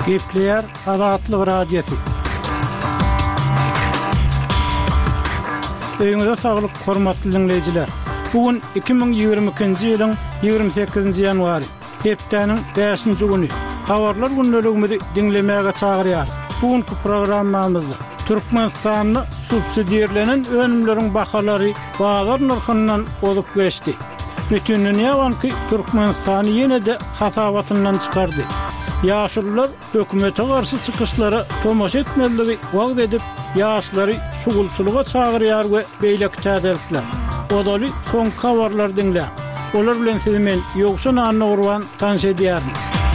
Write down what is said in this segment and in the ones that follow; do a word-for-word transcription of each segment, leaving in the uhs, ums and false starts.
Gepler Azatlyk Radiosu. Öňüňizde saglyk, hormatly dinleýijiler. Bugün iki bin ýigirme ikinji ýylyň ýigirme sekizinji ýanwary, hepdeniň beşinji güni. Habarlar günneligimizi dinlemäge çagyrýar. Bugünkü programmamyzda Türkmenistanyny subsidiýerlenen önümleriň bahalary bazar narhyndan olup geçdi. Bütün dünýäňki Türkmenistany ýene-de hasabatyndan çykardy. Ýaşullar hökümete garşy çykyşlara tomaş etmeligi wagt edip ýaşlary şugulçylyga çagyrýar we beýleki täzelikler. Odaly soň habarlar dinle. Olar bilen sizi men ýoksa Anna Urban tanış edýärim.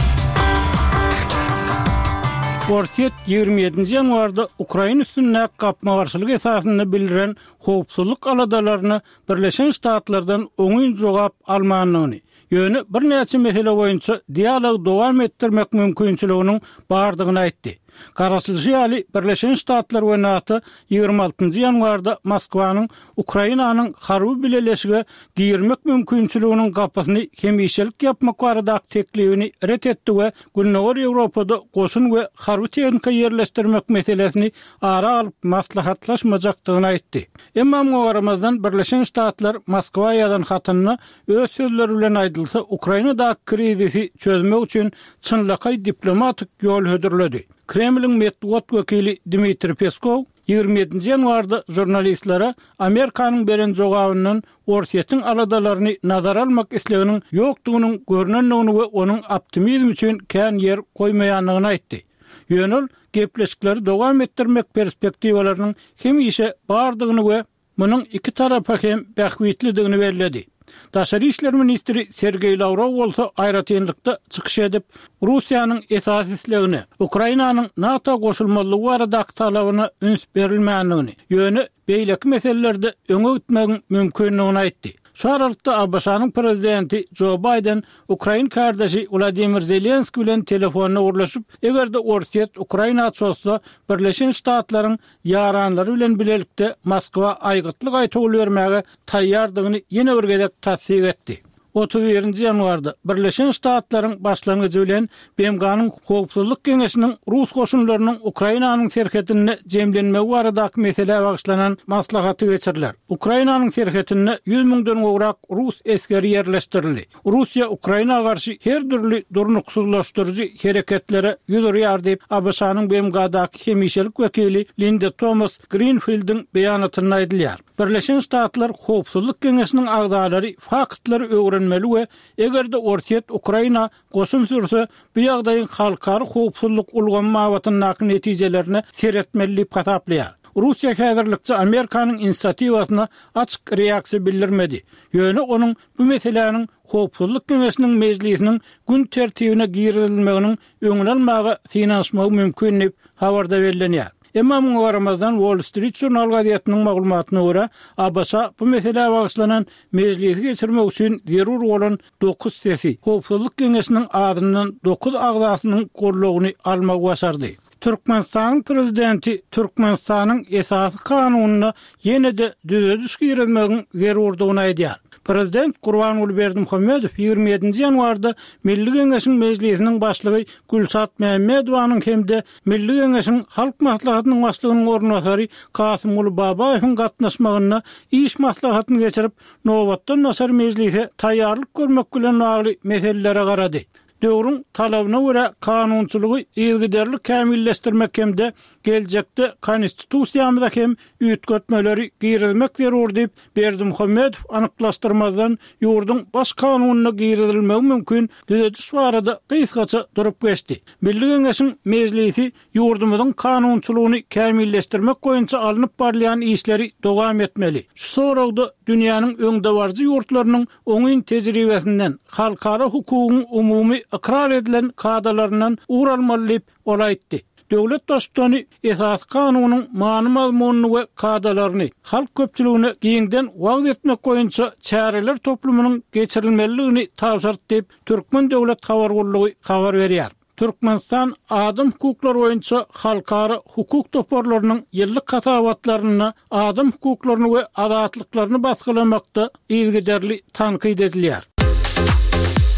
Ortiýet ýigirme ýedinji ýanwarda Ukraina üstünde gapma garşylyk esasyny bildiren howpsuzlyk aladalaryny Birleşen Ştatlardan oňun jogap almanyny ýöne bir näçe mesele boýunça dialog dowam etdirmek mümkinçiliginiň bardygyny aýtdy. Garaşlyjy ýaly Birleşen Ştatlar we NATO ýigirme altynjy ýanwarda Moskwanyň Ukrainanyň harby bileleşige girmek mümkinçiliginiň gapysyny hemişelik ýapmak barada teklibini ret etdi we Günneger Ýewropada goşun we harby tehnika ýerleşdirmek meselesini ara alyp maslahatlaşmajakdygyny aýtdy. Emma mugaramazdan Birleşen Ştatlar Moskwa ýazan hatyny öz sözleri bilen aýdylsa Ukrainada krizisi çözmek üçin çynlakay diplomatik ýol hödürledi. Kremlin medeniýet wekili Dmitri Peskov ýigirme ýedinji ýanwarda jurnalistlara Amerikanyň beren jogabynyň Ortiýetiň aladalaryny nazara almak isleginiň ýokdugynyň görnenligini we onuň optimizm üçin kän ýer goýmaýanlygyny aýtdy. Ýönül gepleşikleri dowam etdirmek perspektiwalarynyň hemişe bardygyny we munyň iki tarapy hem bähwitlidigini bellädi. Daşary işler ministri Sergey Lavrov bolsa aýratynlykda çykyş edip Russiýanyň esas islegini, Ukrainanyň NATO goşulmalygy baradaky talabyny üns berilmänligini, ýöne beýleki meselelerde öňe gitmegiň mümkinligini aýtdy. Şu aralykda A B S-nyň prezidenti Joe Biden Ukraina kardeşi Vladimir Zelenski bilen telefonna urlaşyp, egerde Ortiýet Ukraina çolsa Birleşen Ştatlaryň ýaranlary bilen bilelikde Moskwa aýgytlyk aýtygul bermäge taýýardygyny ýene bir gezek tasdik etdi. otuz birinji ýanwarda Birleşen Ştatlaryň başlangyjy bilen B M G'nyň Howpsuzlyk Geňeşiniň Rus goşunlarynyň Ukrainanyň serhetine jemlenmegi baradaky mesele bagyşlanan maslahaty geçirilýär. Ukrainanyň serhetine ýüz miňden gowrak Rus eskeri ýerleşdirildi. Russiýa Ukraina garşy her türlü durnuksuzlaşdyrjy hereketlere ýüzürýär diýip A B S-nyň B M G'daky hemişelik wekili Linda Thomas Greenfield'in beýanatyny aýdylýar. Birleşen Ştatlar Howpsuzlyk Geňeşiniň agdalary faktlary öwrenmeli we egerde Ortiýet Ukraina goşum sürse bu ýagdaýyň halkary howpsuzlyk ulgammawatynyň netijelerini seretmeli diýip gataplaýar. Russiýa häzirlikçe Amerikanyň inisiatiwasyna açyk reaksiýa bildirmedi. Ýöne onuň bu meseleniň Howpsuzlyk Geňeşiniň mejlisiniň gün tertibine girilmeginiň öňüne almagy finansmagy mümkin diýip habarda berilýär. Emma mugaramazdan Wall Street Journal gazetynyň maglumatyna görä, A B S bu mesele bagyşlanan mejlisi geçirmek üçin zerur bolan dokuz sesi Howpsuzlyk Geňeşiniň adyndan dokuz agzasynyň gorlugyny almak başardy. Türkmenistanyň prezidenti Türkmenistanyň esasy kanunyny ýene-de düzüş girmegiň zerurdygyny aýdýar. Prezident Gurbanuly Berdimuhammedow ýigirme ýedinji ýanwarda Milli Geňeşiň mejlisiniň başlygy Gülşat Mämmedowanyň hemde Milli Geňeşiň halk maslahatynyň başlygynyň ornatary Kasymul Babaýewiň gatnaşmagyna iş maslahatyny geçirip nowatdan nasar mejlise taýýarlyk görmek bilen bagly meselelere garady. Döwrüň talabyna görä kanunçylygy ýylgyderlik kämilleşdirmek hemde geljekde konstitusiýamyzda hem üýtgetmeleri girilmek zerur diýip Berdimuhammedow anyklaşdyrmadan ýurduň baş kanunyna girilmegi mümkin düzetiş barada gysgaça durup geçdi. Milli Geňeşiň mejlisi ýurdumyzyň kanunçylygyny kämilleşdirmek goýunça alınıp barlayan işleri dowam etmeli. Şu soragda dünýäniň öňde barjy ýurtlarynyň oňyn tejribesinden halkara hukugyň umumy ikrar edilen kadalarından uğralmalı diýip olaýtdy. Döwlet daşdany esas kanunyň many mazmunyny we kadalaryny halk köpçüligine giňden wagt etmek goýunça çäreler toplumynyň geçirilmeligini tawsart diýip Türkmen döwlet habargullygy habar berýär. Türkmenistan adam hukuklary boýunça halkara hukuk toporlarynyň ýyllyk kasawatlaryny, adam hukuklaryny we azatlyklaryny basgylamakda ýylgyderli tankyd edilýär.